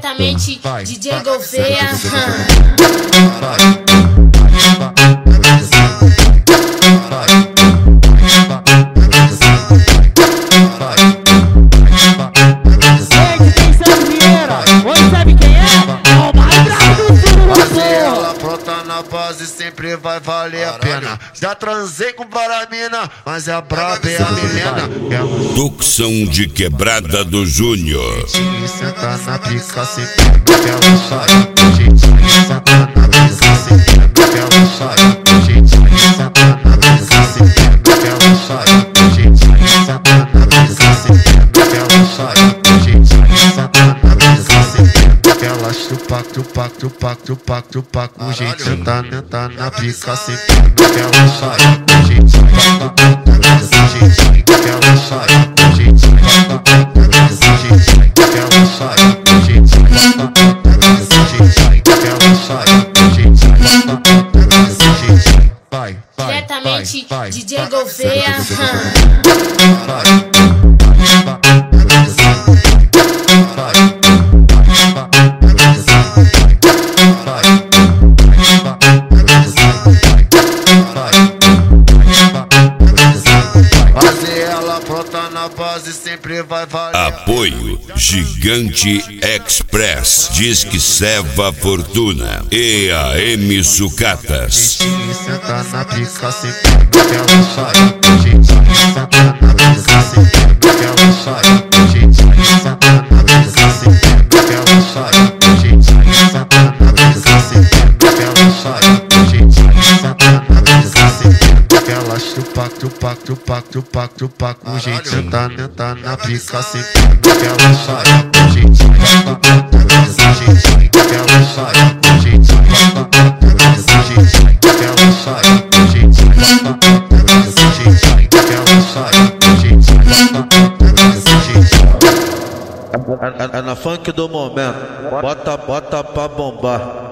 Diretamente DJ Gouveia. Sempre vai valer a pena. Já transei com paramina, mas a braba é a Milena. Ducção de Quebrada do Júnior. Senta na pica sem pena, ela sai. Jeitinho, senta na pica sem pena, ela sai. Jeitinho, senta na pica sem pena, ela sai. Jeitinho, senta na pica sem pena, ela sai. Jeitinho, senta na pica sem pena, ela chupa, tupac, tupac, tupac, tupac. O jeito senta na pica sem pena, ela sai. Jeitinho, jeitinho, ela sai. Jeitinho, jeitinho, ela sai. Jeitinho, ela sai. Jeitinho, vai. Diretamente DJ Gouveia. Sempre vai valer. Apoio Gigante Express, Disque Seva Fortuna e a M Sucatas. Jeitinho, senta na pica sem pena, ela sai. Jeitinho, senta na pica sem pena, ela sai. Jeitinho, senta na pica sem pena, ela sai. Jeitinho, senta na pica sem pena, ela sai. Jeitinho, senta na pica sem pena, ela chupa, tupac, tupac, tupac, tupac. O jeito senta na pica sem pena, ela sai. Jeitinho, jeitinho, ela sai. Jeitinho, jeitinho, ela sai. Jeitinho, jeitinho, ela sai. Jeitinho. É na funk do momento, bota pra bombar.